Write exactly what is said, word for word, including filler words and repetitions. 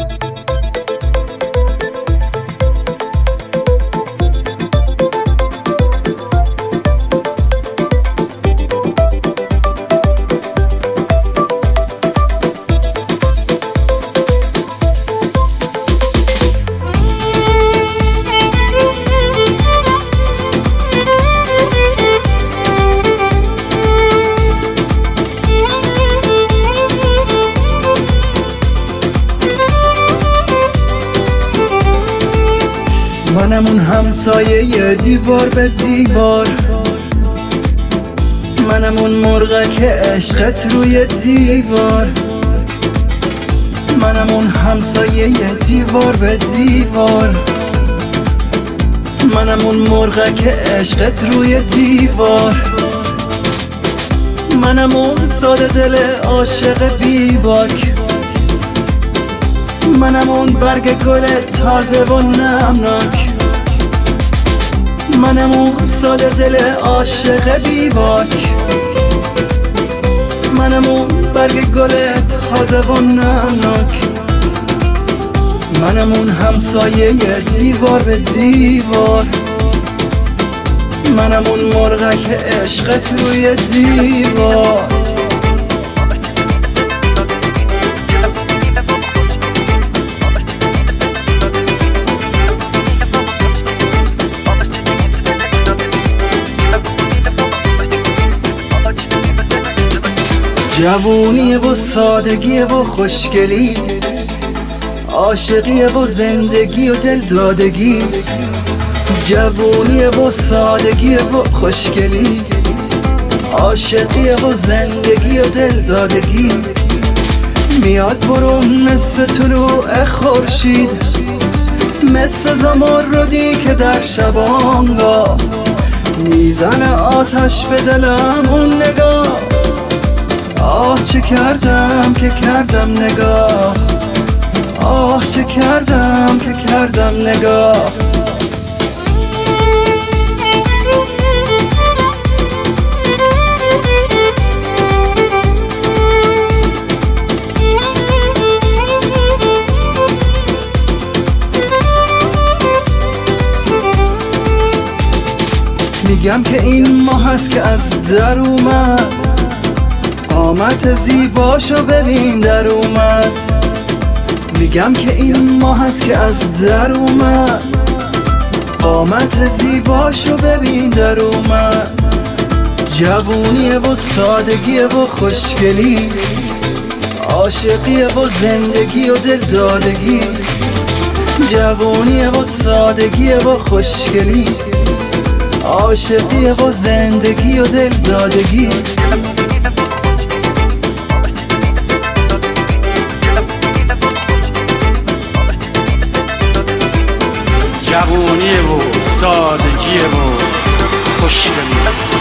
منم اون همسایه دیوار به دیوار، منم اون مرغک عشقت روی دیوار، منم اون همسایه دیوار به دیوار، منم اون مرغک عشقت روی دیوار، منم اون ساده دل عاشق بیباک، منم اون برگ گل تازه و نمناک، منم اون ساده دل عاشق بیباک، منم اون برگ گل تازه و نمناک، منم اون همسایه دیوار به دیوار، منم اون مرغک عشقت روی دیوار. جوونیه و سادگیه و خوشگلی، عاشقیه و زندگی و دلدادگی، جوونیه و سادگیه و خوشگلی، عاشقیه و زندگی و دلدادگی، میاد برون مثل طلوع خورشید، مثل زمردی که در شبانگاه میزنه آتش به دلم اون نگاه. آه چه کردم که کردم نگاه، آه چه کردم که کردم نگاه. میگم که این ماه هست که از در اومد، قامت زیباشو ببین در اومد. میگم که این ماه هست که از در اومد، قامت زیباشو ببین در اومد. جوونیه و سادگیه و خوشگلی، عاشقیه و زندگی و دلدادگی، جوونیه و سادگیه و خوشگلی، عاشقیه و زندگی و دلدادگی. جوونیه و سادگیه و خوشگلی.